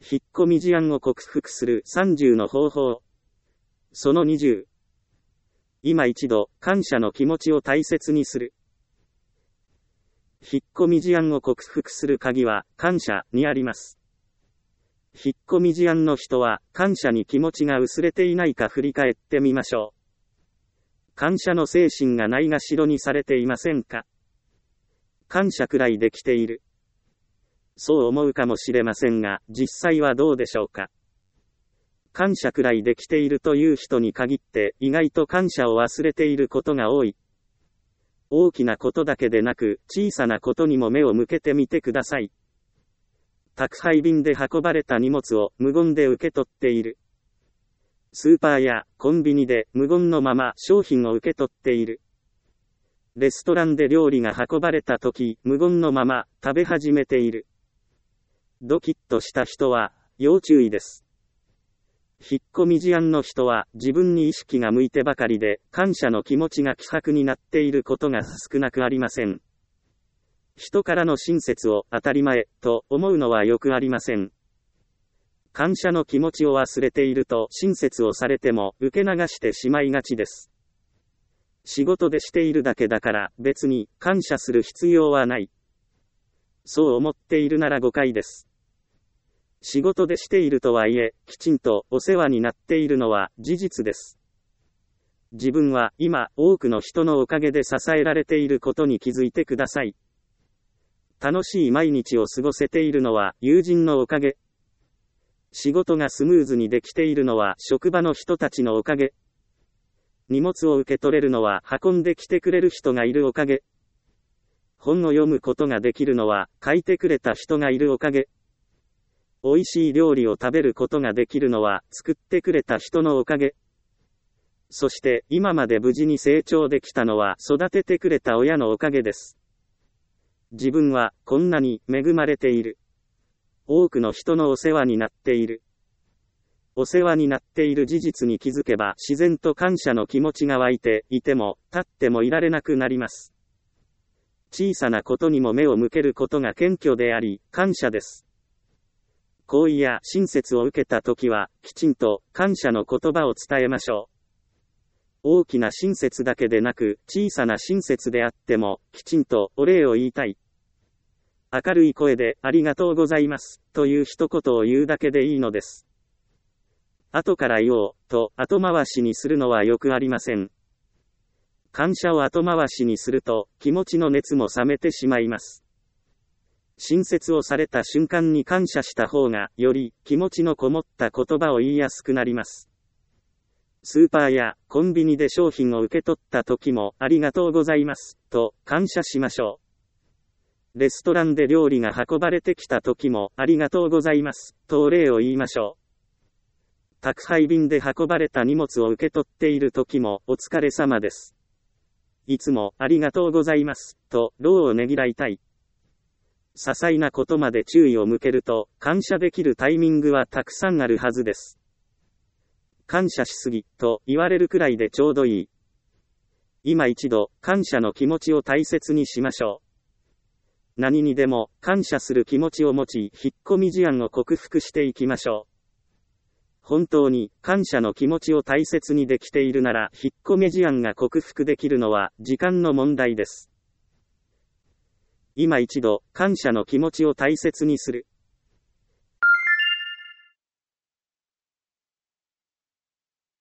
引っ込み思案を克服する30の方法。その20。今一度、感謝の気持ちを大切にする。引っ込み思案を克服する鍵は、感謝にあります。引っ込み思案の人は、感謝に気持ちが薄れていないか振り返ってみましょう。感謝の精神がないがしろにされていませんか？感謝くらいできている。そう思うかもしれませんが、実際はどうでしょうか。感謝くらいできているという人に限って、意外と感謝を忘れていることが多い。大きなことだけでなく、小さなことにも目を向けてみてください。宅配便で運ばれた荷物を無言で受け取っている。スーパーやコンビニで無言のまま商品を受け取っている。レストランで料理が運ばれた時、無言のまま食べ始めている。ドキッとした人は要注意です。引っ込み思案の人は自分に意識が向いてばかりで、感謝の気持ちが希薄になっていることが少なくありません。人からの親切を当たり前と思うのはよくありません。感謝の気持ちを忘れていると親切をされても受け流してしまいがちです。仕事でしているだけだから別に感謝する必要はない。そう思っているなら誤解です。仕事でしているとはいえ、きちんとお世話になっているのは事実です。自分は今多くの人のおかげで支えられていることに気づいてください。楽しい毎日を過ごせているのは友人のおかげ。仕事がスムーズにできているのは職場の人たちのおかげ。荷物を受け取れるのは運んできてくれる人がいるおかげ。本を読むことができるのは書いてくれた人がいるおかげ。美味しい料理を食べることができるのは作ってくれた人のおかげ。そして今まで無事に成長できたのは育ててくれた親のおかげです。自分はこんなに恵まれている。多くの人のお世話になっている。お世話になっている事実に気づけば自然と感謝の気持ちが湧いていても立ってもいられなくなります。小さなことにも目を向けることが謙虚であり、感謝です。好意や親切を受けたときは、きちんと感謝の言葉を伝えましょう。大きな親切だけでなく、小さな親切であっても、きちんとお礼を言いたい。明るい声でありがとうございますという一言を言うだけでいいのです。後から言おうと後回しにするのはよくありません。感謝を後回しにすると気持ちの熱も冷めてしまいます。親切をされた瞬間に感謝した方がより気持ちのこもった言葉を言いやすくなります。スーパーやコンビニで商品を受け取った時もありがとうございますと感謝しましょう。レストランで料理が運ばれてきた時もありがとうございますとお礼を言いましょう。宅配便で運ばれた荷物を受け取っている時もお疲れ様です。いつもありがとうございますと労をねぎらいたい。些細なことまで注意を向けると感謝できるタイミングはたくさんあるはずです。感謝しすぎと言われるくらいでちょうどいい。今一度感謝の気持ちを大切にしましょう。何にでも感謝する気持ちを持ち、引っ込み思案を克服していきましょう。本当に感謝の気持ちを大切にできているなら、引っ込み思案が克服できるのは時間の問題です。今一度感謝の気持ちを大切にする。